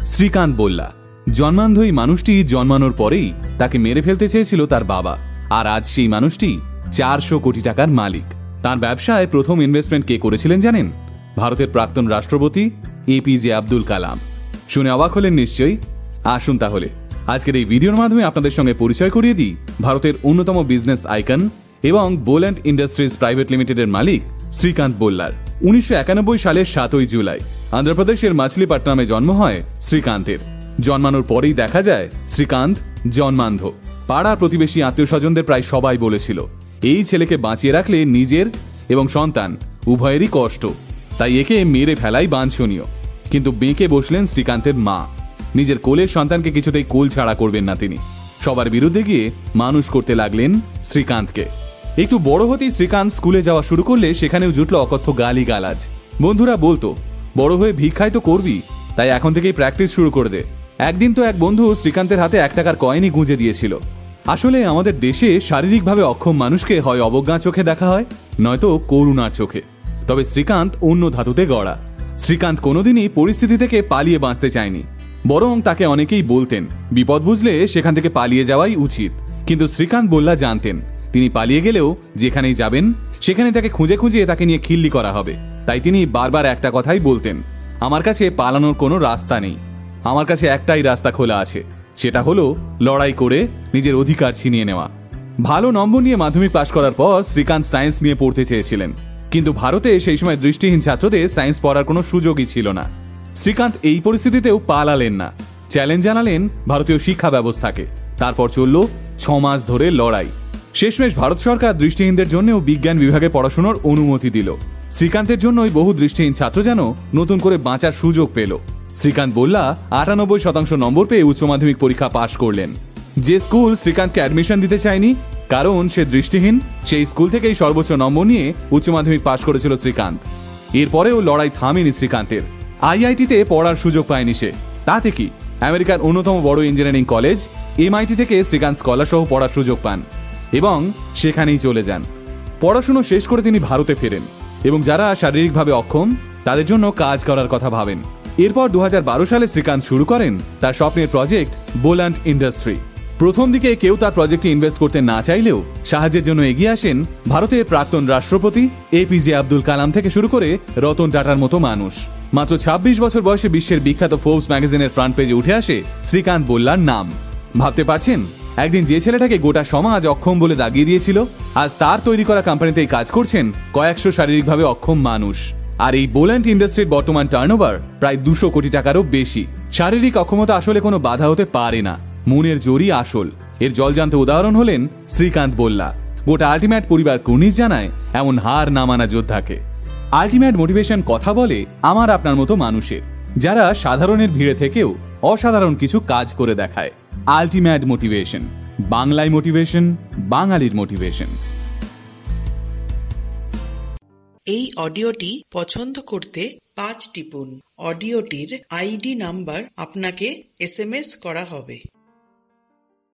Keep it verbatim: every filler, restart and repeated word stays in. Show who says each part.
Speaker 1: শ্রীকান্ত বোল্লা জন্মান্ধ এই মানুষটি জন্মানোর পরেই তাকে মেরে ফেলতে চেয়েছিল তার বাবা, আর আজ সেই মানুষটি চারশো কোটি টাকার মালিক। তার ব্যবসায় প্রথম ইনভেস্টমেন্ট কে করেছিলেন জানেন? ভারতের প্রাক্তন রাষ্ট্রপতি এপিজে আব্দুল কালাম। শুনে অবাক হলেন নিশ্চয়ই। আসুন তাহলে আজকের এই ভিডিওর মাধ্যমে আপনাদের সঙ্গে পরিচয় করিয়ে দিই ভারতের অন্যতম বিজনেস আইকন এবং বোল্যান্ড ইন্ডাস্ট্রিজ প্রাইভেট লিমিটেডের মালিক শ্রীকান্ত বোল্লার। উনিশশো একানব্বই সালের সাতই জুলাই অন্ধ্রপ্রদেশের মাছলিপাট্টনামে জন্ম হয় শ্রীকান্তের। জন্মানোর পরেই দেখা যায় শ্রীকান্ত জন্মান্ধ। পাড়ার প্রতিবেশী আত্মীয় স্বজনদের প্রায় সবাই বলেছিল এই ছেলেকে বাঁচিয়ে রাখলে নিজের এবং সন্তান উভয়েরই কষ্ট, তাই একে মেরে ফেলাই বাঞ্ছনীয়। কিন্তু বেঁকে বসলেন শ্রীকান্তের মা। নিজের কোলের সন্তানকে কিছুতেই কোল ছাড়া করবেন না তিনি। সবার বিরুদ্ধে গিয়ে মানুষ করতে লাগলেন শ্রীকান্তকে। একটু বড় হতেই শ্রীকান্ত স্কুলে যাওয়া শুরু করলে সেখানেও জুটল অকথ্য গালি গালাজ। বন্ধুরা বলতো বড় হয়ে ভিক্ষাই তো করবি, তাই এখন থেকেই প্র্যাকটিস শুরু করে দে। একদিন তো এক বন্ধু শ্রীকান্তের হাতে এক টাকার কয়েনই গুঁজে দিয়েছিল। আসলে আমাদের দেশে শারীরিকভাবে অক্ষম মানুষকে হয় অবজ্ঞা চোখে দেখা হয়, নয়তো করুণার চোখে। তবে শ্রীকান্ত অন্য ধাতুতে গড়া। শ্রীকান্ত কোনোদিনই পরিস্থিতি থেকে পালিয়ে বাঁচতে চায়নি, বরং তাকে অনেকেই বলতেন বিপদ বুঝলে সেখান থেকে পালিয়ে যাওয়াই উচিত। কিন্তু শ্রীকান্ত বোল্লা জানতেন তিনি পালিয়ে গেলেও যেখানেই যাবেন সেখানে তাকে খুঁজে খুঁজে তাকে নিয়ে খিল্লি করা হবে। তাই তিনি বারবার একটা কথাই বলতেন, আমার কাছে পালানোর কোনো রাস্তা নেই, আমার কাছে একটাই রাস্তা খোলা আছে, সেটা হলো লড়াই করে নিজের অধিকার ছিনিয়ে নেওয়া। ভালো নম্বর নিয়ে মাধ্যমিক পাশ করার পর শ্রীকান্ত সায়েন্স নিয়ে পড়তে চেয়েছিলেন, কিন্তু ভারতে সেই সময় দৃষ্টিহীন ছাত্রদের সায়েন্স পড়ার কোনো সুযোগই ছিল না। শ্রীকান্ত এই পরিস্থিতিতেও পালালেন না, চ্যালেঞ্জ জানালেন ভারতীয় শিক্ষা ব্যবস্থাকে। তারপর চলল ছ মাস ধরে লড়াই। শেষমেশ ভারত সরকার দৃষ্টিহীনদের জন্যও বিজ্ঞান বিভাগে পড়াশোনার অনুমতি দিল। শ্রীকান্তের জন্যই বহু দৃষ্টিহীন ছাত্র যেন নতুন করে বাঁচার সুযোগ পেল। শ্রীকান্ত বোল্লা আটানব্বই শতাংশ নম্বর পেয়ে উচ্চ মাধ্যমিক পরীক্ষা পাশ করলেন। যে স্কুল শ্রীকান্তকে অ্যাডমিশন দিতে চায়নি, কারণ সে দৃষ্টিহীন, সেই স্কুল থেকেই সর্বোচ্চ নম্বর নিয়ে উচ্চ মাধ্যমিক পাশ করেছিল শ্রীকান্ত। এরপরেও লড়াই থামেনি শ্রীকান্তের। আইআইটিতে পড়ার সুযোগ পায়নি সে। তাতে কি, আমেরিকার অন্যতম বড় ইঞ্জিনিয়ারিং কলেজ এমআইটি থেকে শ্রীকান্ত স্কলার সহ পড়ার সুযোগ পান এবং সেখানেই চলে যান। পড়াশুনো শেষ করে তিনি ভারতে ফেরেন এবং যারা শারীরিকভাবে অক্ষম তাদের জন্য কাজ করার কথা ভাবেন। এরপর দু হাজার বারো সালে শ্রীকান্ত শুরু করেন তার স্বপ্নের প্রজেক্ট বোল্যান্ড ইন্ডাস্ট্রি। প্রথম দিকে কেউ তার প্রজেক্টে ইনভেস্ট করতে না চাইলেও সাহায্যের জন্য এগিয়ে আসেন ভারতের প্রাক্তন রাষ্ট্রপতি এপিজে আব্দুল কালাম থেকে শুরু করে রতন টাটার মতো মানুষ। মাত্র ছাব্বিশ বছর বয়সে বিশ্বের বিখ্যাত ফোর্বস ম্যাগাজিনের ফ্রন্ট পেজে উঠে আসে শ্রীকান্ত বোল্লার নাম। ভাবতে পারছেন, একদিন যে ছেলেটাকে গোটা সমাজ অক্ষম বলে দাগিয়ে দিয়েছিল, আজ তার তৈরি করা কোম্পানিতেই কাজ করছেন কয়েকশো শারীরিকভাবে অক্ষম মানুষ। আর এই বোল্যান্ড ইন্ডাস্ট্রির বর্তমান টার্নওভার প্রায় দুশো কোটি টাকারও বেশি। শারীরিক অক্ষমতা আসলে কোনো বাধা হতে পারে না, মনের জোরই আসল। এর জলজান্ত উদাহরণ হলেন শ্রীকান্ত বোল্লা। গোটা আল্টিমেট পরিবার কুর্নিশ জানায় এমন হার না মানা যোদ্ধাকে। আল্টিমেট মোটিভেশন কথা বলে আমার আপনার মতো মানুষের, যারা সাধারণের ভিড়ে থেকেও অসাধারণ কিছু কাজ করে দেখায়। আল্টিমেট মোটিভেশন, বাংলায় মোটিভেশন, বাঙালির মোটিভেশন।
Speaker 2: এই অডিওটি পছন্দ করতে পাঁচ টিপুন। অডিওটির আইডি নাম্বার আপনাকে এসএমএস করা হবে।